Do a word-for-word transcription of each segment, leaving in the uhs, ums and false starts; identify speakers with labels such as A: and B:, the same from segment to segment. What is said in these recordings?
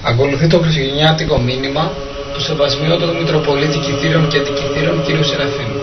A: Ακολουθεί το χριστουγεννιάτικο μήνυμα του Σεβασμιότατου Μητροπολίτη Κιθήρων και Αντικιθήρων κ. Σεραφείμ.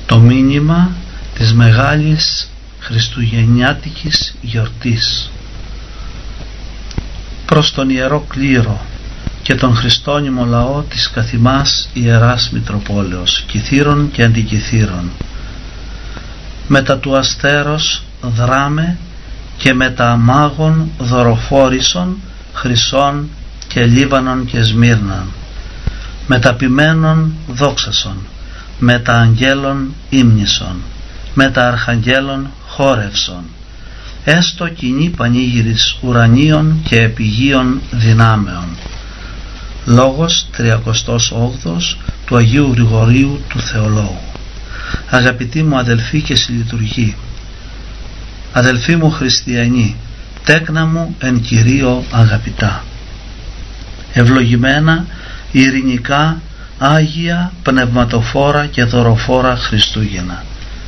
B: Το μήνυμα της μεγάλης χριστουγεννιάτικης γιορτής. Προς τον Ιερό Κλήρο και τον χριστόνυμο λαό της καθημάς Ιεράς Μητροπόλεως, κυθύρων και αντικυθύρων. Μετά του αστέρος δράμε και μετά αμάγων δωροφόρησον, χρυσών και λίβανον και σμύρναν. Μεταπημένων δόξασον, μετα αγγέλων ύμνησον, μετα αρχαγγέλων χόρευσον. Έστω κοινή πανήγυρης ουρανίων και επιγείων δυνάμεων. Λόγος τριακοστός όγδοος του Αγίου Γρηγορίου του Θεολόγου. Αγαπητοί μου αδελφοί και συλλειτουργοί, αδελφοί μου χριστιανοί, τέκνα μου εν Κυρίω αγαπητά, ευλογημένα, ειρηνικά, άγια, πνευματοφόρα και δωροφόρα Χριστούγεννα.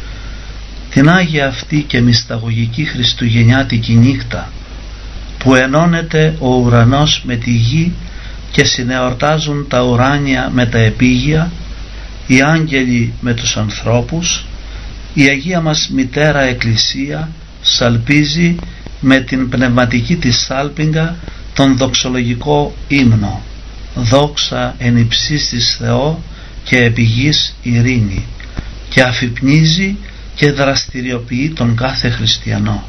B: Την άγια αυτή και μυσταγωγική χριστουγεννιάτικη νύχτα που ενώνεται ο ουρανός με τη γη και συνεορτάζουν τα ουράνια με τα επίγεια, οι άγγελοι με τους ανθρώπους, η Αγία μας Μητέρα Εκκλησία σαλπίζει με την πνευματική της σάλπιγγα τον δοξολογικό ύμνο «Δόξα εν υψίστοις Θεό και επί γης ειρήνη» και αφυπνίζει και δραστηριοποιεί τον κάθε χριστιανό.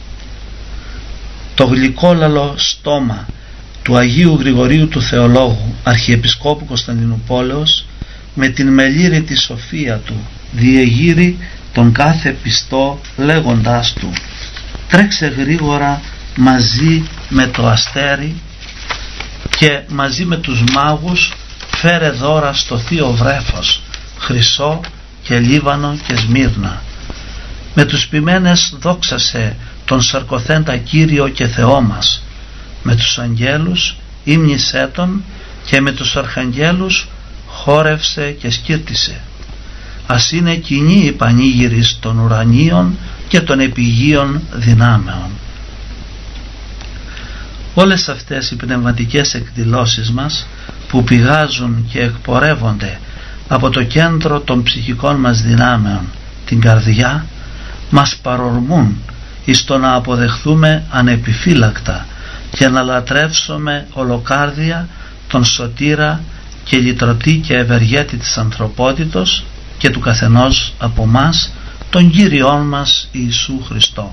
B: Το γλυκόλαλο στόμα του Αγίου Γρηγορίου του Θεολόγου, Αρχιεπισκόπου Κωνσταντινούπολεως, με την μελήρητη σοφία του διεγείρει τον κάθε πιστό λέγοντάς του: «Τρέξε γρήγορα μαζί με το αστέρι και μαζί με τους μάγους φέρε δώρα στο θείο βρέφος, χρυσό και λίβανο και σμύρνα. Με τους ποιμένες δόξασε τον σαρκοθέντα Κύριο και Θεό μας, με τους αγγέλους ύμνησέ τον και με τους αρχαγγέλους χόρευσε και σκύρτησε. Ας είναι κοινή η πανήγυρης των ουρανίων και των επιγείων δυνάμεων». Όλες αυτές οι πνευματικές εκδηλώσεις μας που πηγάζουν και εκπορεύονται από το κέντρο των ψυχικών μας δυνάμεων, την καρδιά, μας παρορμούν εις το να αποδεχθούμε ανεπιφύλακτα και να λατρεύσουμε ολοκάρδια τον σωτήρα και λυτρωτή και ευεργέτη της ανθρωπότητος και του καθενός από μας, τον Κύριόν μας Ιησού Χριστό.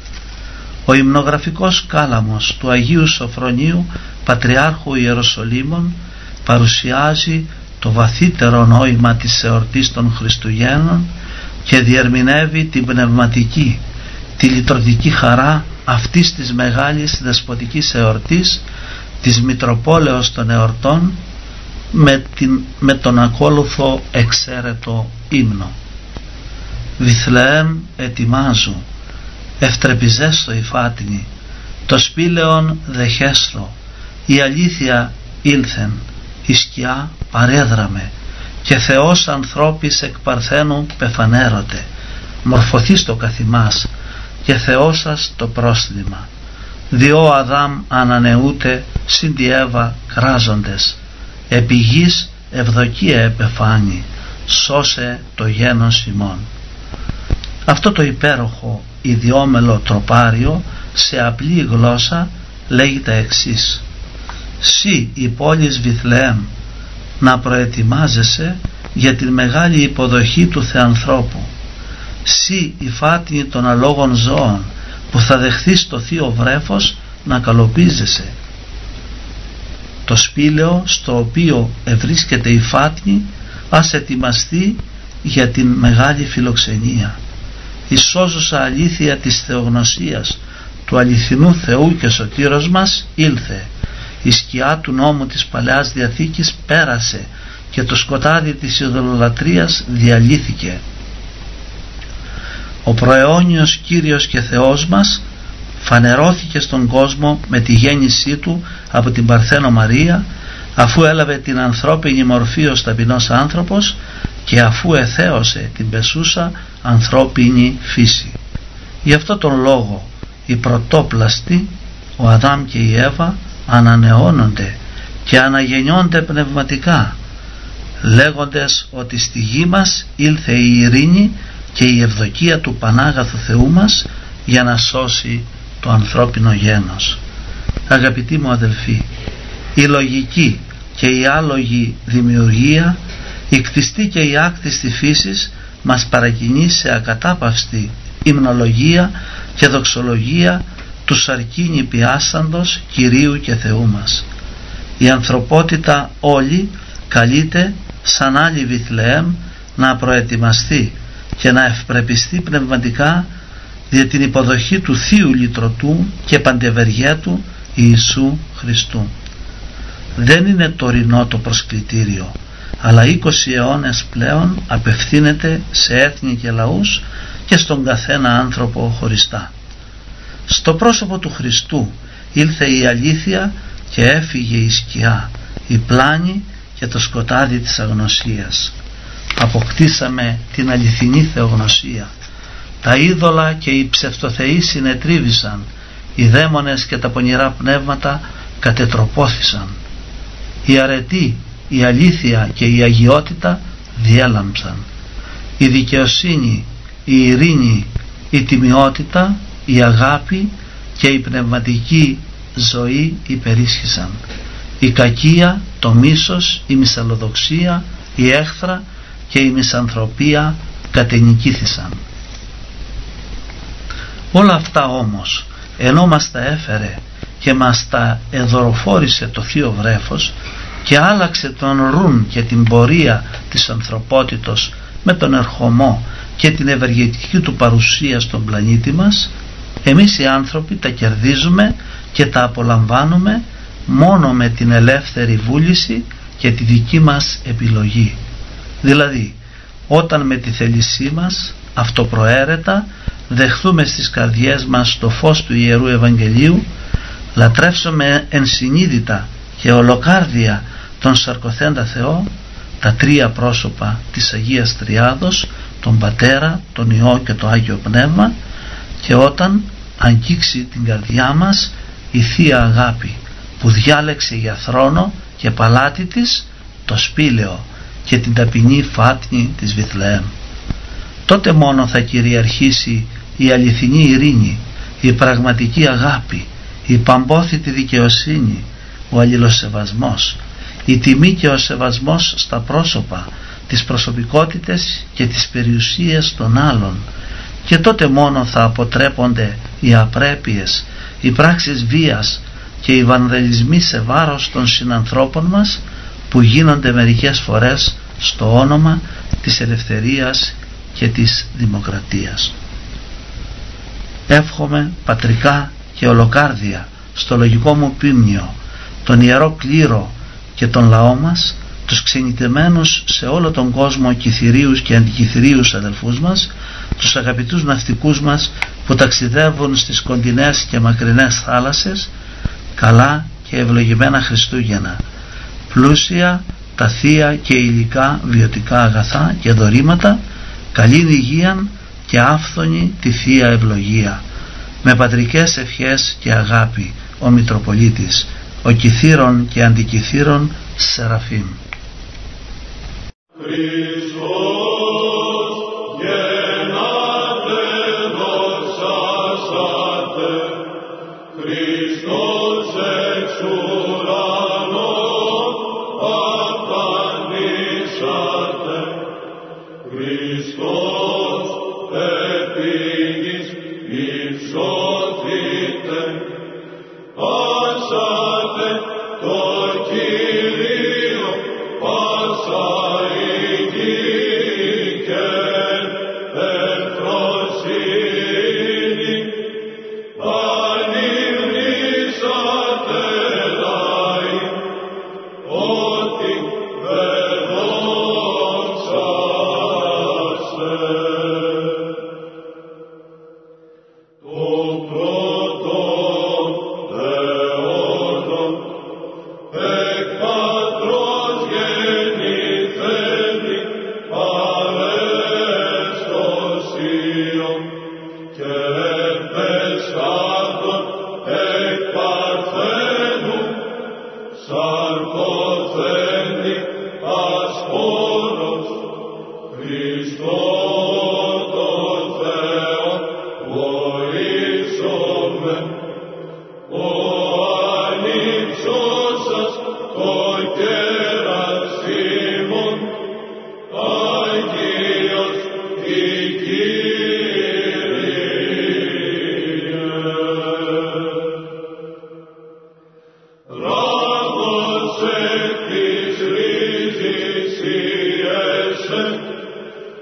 B: Ο υμνογραφικός κάλαμος του Αγίου Σοφρονίου Πατριάρχου Ιεροσολύμων παρουσιάζει το βαθύτερο νόημα της εορτής των Χριστουγέννων και διερμηνεύει την πνευματική, τη λυτρωτική χαρά αυτής της μεγάλης δεσποτικής εορτής της Μητροπόλεως των εορτών με, την, με τον ακόλουθο εξαίρετο ύμνο. «Βιθλεέμ ετοιμάζου, ευτρεπιζέστο η φάτινη, το σπήλαιον δεχέστο, η αλήθεια ήλθεν, η σκιά παρέδραμε, και Θεός ανθρώπης εκ παρθένου πεφανέρωτε, μορφωθείς το καθημάς, και Θεός σας το πρόσθλημα. Διό Αδάμ ανανεούτε, συν τη Εύα κράζοντες, επί γης ευδοκία επεφάνει, σώσε το γένος ημών». Αυτό το υπέροχο ιδιόμελο τροπάριο σε απλή γλώσσα λέγει τα εξής: «Συ η πόλης Βιθλεέμ, να προετοιμάζεσαι για την μεγάλη υποδοχή του Θεανθρώπου. Συ η φάτινη των αλόγων ζώων που θα δεχθείς το θείο βρέφος, να καλοπίζεσαι. Το σπήλαιο στο οποίο ευρίσκεται η φάτνη ας ετοιμαστεί για την μεγάλη φιλοξενία. Η σώζουσα αλήθεια της θεογνωσίας του αληθινού Θεού και Σωτήρος μας ήλθε. Η σκιά του νόμου της Παλαιάς Διαθήκης πέρασε και το σκοτάδι της ειδωλολατρίας διαλύθηκε. Ο προαιώνιος Κύριος και Θεός μας φανερώθηκε στον κόσμο με τη γέννησή του από την Παρθένο Μαρία, αφού έλαβε την ανθρώπινη μορφή ως ταπεινός άνθρωπος και αφού εθέωσε την πεσούσα ανθρώπινη φύση. Γι' αυτό τον λόγο οι πρωτόπλαστοι, ο Αδάμ και η Εύα, ανανεώνονται και αναγεννιόνται πνευματικά, λέγοντες ότι στη γη μας ήλθε η ειρήνη και η ευδοκία του Πανάγαθου Θεού μας για να σώσει το ανθρώπινο γένος. Αγαπητοί μου αδελφοί, η λογική και η άλογη δημιουργία, η κτιστή και η άκτιστη φύσης μας παρακινεί σε ακατάπαυστη υμνολογία και δοξολογία του σαρκίνη πιάσαντος Κυρίου και Θεού μας. Η ανθρωπότητα όλη καλείται σαν άλλη Βιθλεέμ να προετοιμαστεί και να ευπρεπιστεί πνευματικά δια την υποδοχή του Θείου Λυτρωτού και Παντευεργέτου Ιησού Χριστού. Δεν είναι τωρινό το προσκλητήριο, αλλά είκοσι αιώνες πλέον απευθύνεται σε έθνη και λαούς και στον καθένα άνθρωπο χωριστά. Στο πρόσωπο του Χριστού ήλθε η αλήθεια και έφυγε η σκιά, η πλάνη και το σκοτάδι της αγνωσίας. Αποκτήσαμε την αληθινή θεογνωσία. Τα είδωλα και οι ψευτοθεοί συνετρίβησαν, οι δαίμονες και τα πονηρά πνεύματα κατετροπώθησαν. Η αρετή, η αλήθεια και η αγιότητα διέλαμψαν. Η δικαιοσύνη, η ειρήνη, η τιμιότητα, η αγάπη και η πνευματική ζωή υπερίσχυσαν. Η κακία, το μίσος, η μυσαλλοδοξία, η έχθρα και η μισανθρωπία κατενικήθησαν. Όλα αυτά όμως, ενώ μας τα έφερε και μας τα εδωροφόρησε το Θείο Βρέφος και άλλαξε τον ρουν και την πορεία της ανθρωπότητος με τον ερχομό και την ευεργετική του παρουσία στον πλανήτη μας, εμείς οι άνθρωποι τα κερδίζουμε και τα απολαμβάνουμε μόνο με την ελεύθερη βούληση και τη δική μας επιλογή. Δηλαδή, όταν με τη θέλησή μας αυτοπροαίρετα δεχθούμε στις καρδιές μας το φως του Ιερού Ευαγγελίου, λατρεύσουμε ενσυνείδητα και ολοκάρδια τον σαρκοθέντα Θεό, τα τρία πρόσωπα της Αγίας Τριάδος, τον Πατέρα, τον Υιό και το Άγιο Πνεύμα, και όταν αγγίξει την καρδιά μας η Θεία Αγάπη που διάλεξε για θρόνο και παλάτι της το σπήλαιο και την ταπεινή φάτνη της Βιθλεέμ, τότε μόνο θα κυριαρχήσει η αληθινή ειρήνη, η πραγματική αγάπη, η παμπόθητη δικαιοσύνη, ο αλληλοσεβασμός, η τιμή και ο σεβασμός στα πρόσωπα, τις προσωπικότητες και τις περιουσίες των άλλων, και τότε μόνο θα αποτρέπονται οι απρέπειες, οι πράξεις βίας και οι βανδαλισμοί σε βάρος των συνανθρώπων μας που γίνονται μερικές φορές στο όνομα της ελευθερίας και της δημοκρατίας. Εύχομαι πατρικά και ολοκάρδια στο λογικό μου πίμνιο, τον Ιερό Κλήρο και τον λαό μας, τους ξενιτεμένους σε όλο τον κόσμο κυθυρίους και αντικυθυρίους αδελφούς μας, τους αγαπητούς ναυτικούς μας που ταξιδεύουν στις κοντινές και μακρινές θάλασσες, καλά και ευλογημένα Χριστούγεννα, πλούσια τα θεία και υλικά βιωτικά αγαθά και δωρήματα, καλή υγεία και άφθονη τη Θεία Ευλογία, με πατρικές ευχές και αγάπη ο Μητροπολίτης, ο κυθύρων και αντικυθύρων Σεραφείμ.
C: Ότι δεν δόξασε.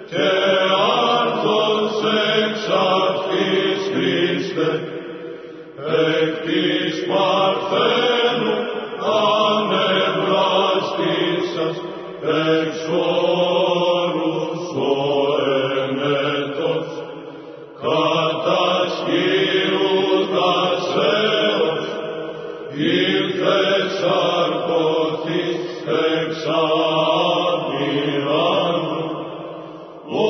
C: και άρθος εξ αυτής Χριστέ, εκ της Παρθένου ανεβράστησας, εξ όρους ο ενέτος, κατασκύουδας έως, ήλθες αρκωθείς εξ αμοιράνου, ο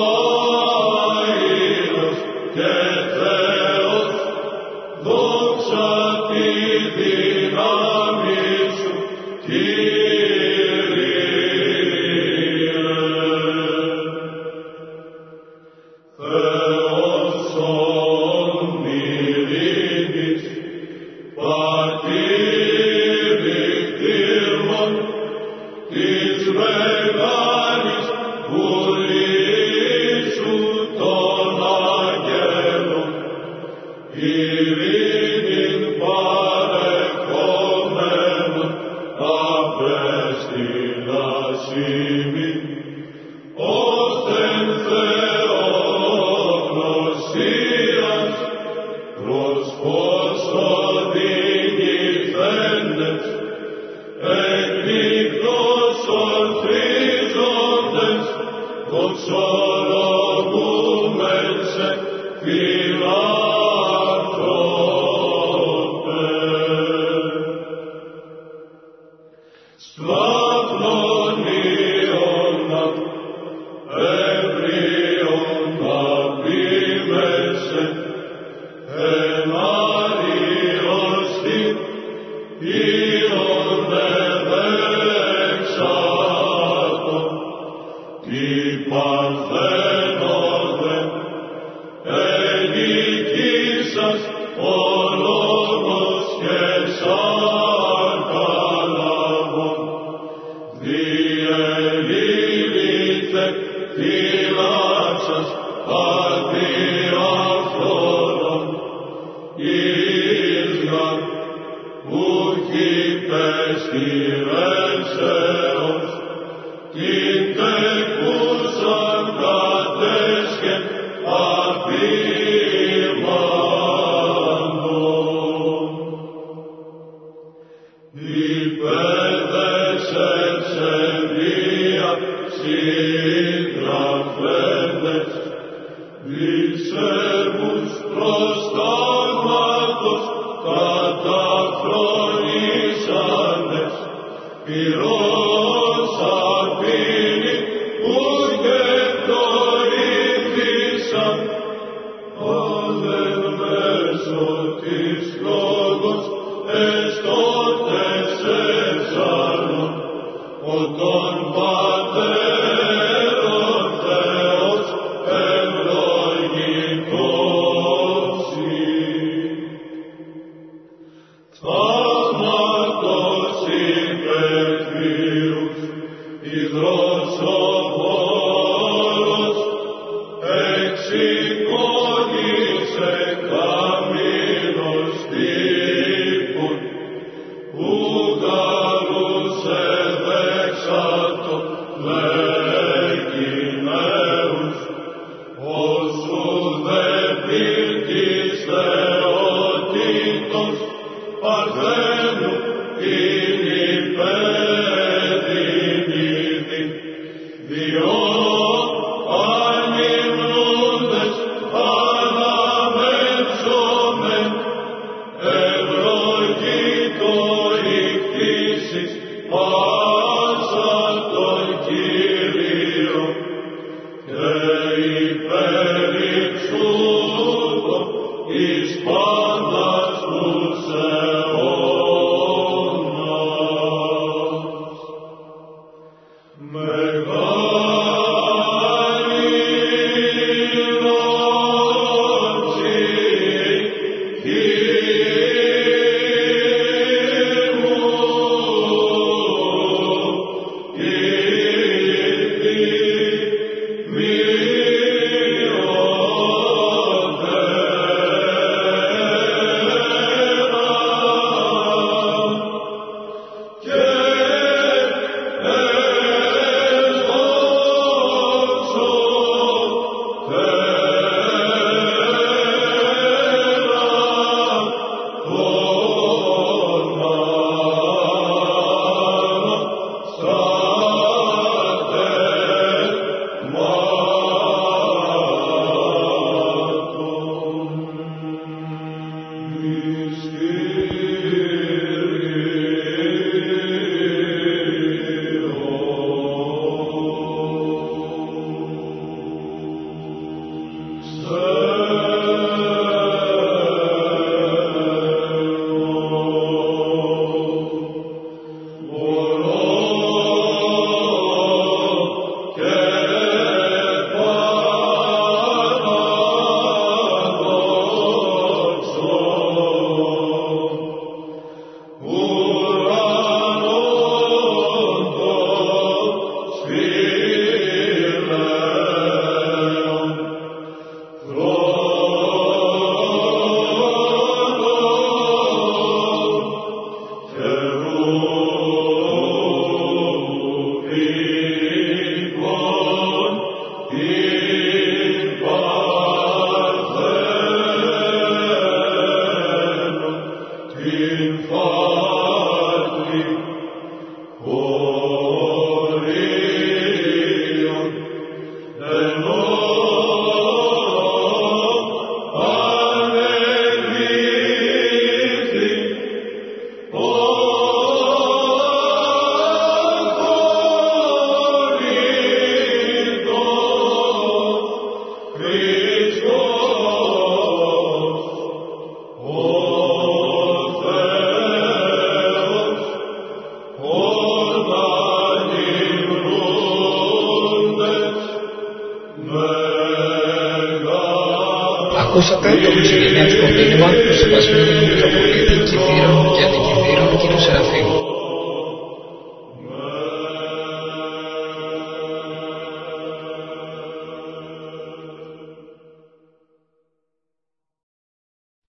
C: αείλος και Θεός, δόξα τη δύναμη σου, Κύριε. Θεός ονειρήνης, πατήρι κτήρμων, της μεγάλης βουλής σου των αγγέλων, ειρήνην παρεχόμενον, απέστειλας ημίν, ως εν Θεογνωσίας, προς φως οδηγηθέντες, εκνίκτος ορθρίζοντες, δοξολογούμεν σε φιλάνθρωπε. Σκλάβνον Ιωάννα, έμβριον απίμεσαι, εν άριωστη Υιον ευεξάτω, τι παρθένοδε, ενικήσας ο λόγος και σαν καλαβών, διελήλυθε φυλάξας αδιάφθονον, ίσγαν ούχι πεστηρεύσεως, την τεκούσαν κατέσχε απείμαντον. Υπέδεσεν σε βία συγγραφέντες, δισέρβους προστάγματος καταφρονήσαντες, πυρός αρπίνη ούκε πτωρήθησαν, όδεν μέσω της λόγος εστώτες εξάλλον, ο των πατέρων Θεός ευλογητώσει. Θαύματος υπερτβή
A: Ακούσατε το χριστουγεννιάτικο μήνυμα του Σεβασμιότατου Μητροπολίτη Κηδείρων και Αντικηδείρων κ. Σεραφείμ.